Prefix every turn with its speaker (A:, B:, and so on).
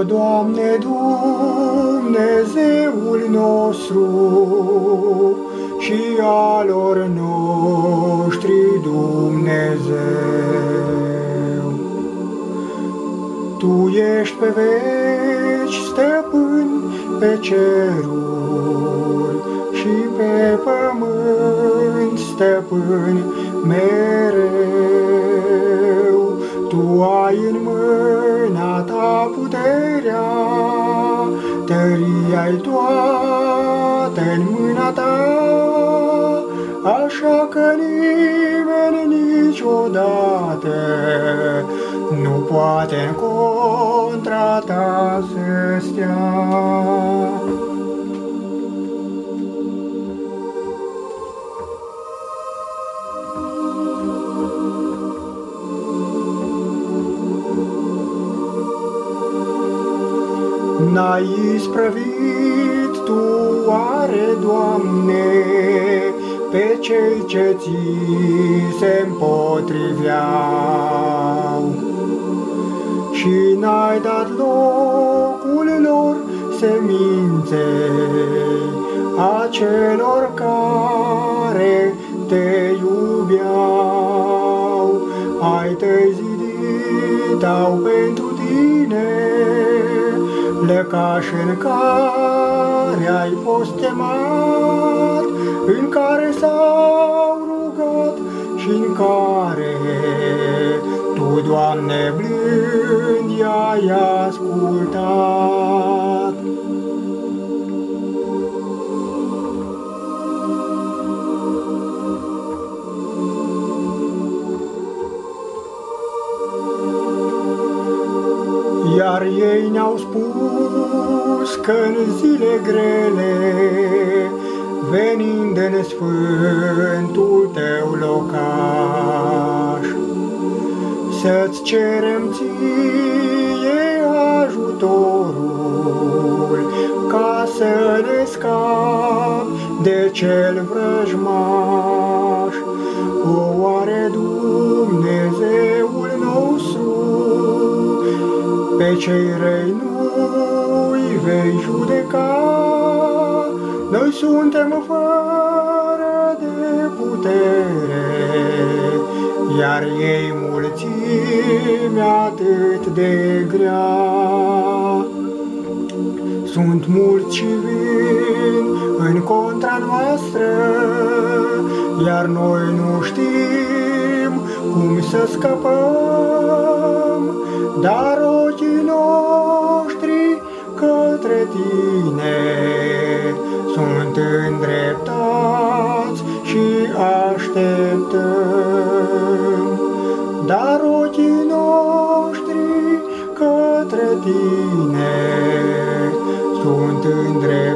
A: Doamne, Dumnezeul nostru și alor noștri Dumnezeu. Tu ești pe veci stăpân pe ceruri și pe pământ stăpân mereu. Tu ai în mâna ta puterea, tăria-i toată în mâna ta, așa că nimeni niciodată nu poate în contra ta să stea. N-ai isprăvit tu, oare, Doamne, pe cei ce ți se împotriveau, și n-ai dat locul lor seminței acelor care te iubeau. Ai tăi zidit-au pentru tine lăcaș în care ai fost chemat, în care s-au rugat și în care Tu, Doamne, blând i-ai ascultat. Iar ei ne-au spus că în zile grele, venind în sfântul Tău locaș, să-ți cerem Ție ajutorul, ca să ne scapi de cel vrăjmaș. Oare Dumnezeul nostru pe cei răi nu-i vei judeca? Noi suntem fără de putere, iar ei mulțimea atât de grea. Sunt mulți și vin în contra noastră, iar noi nu știm cum să scăpăm, dar ochii noștri către Tine sunt îndreptați și așteptăm. Dar ochii noștri către Tine sunt îndreptați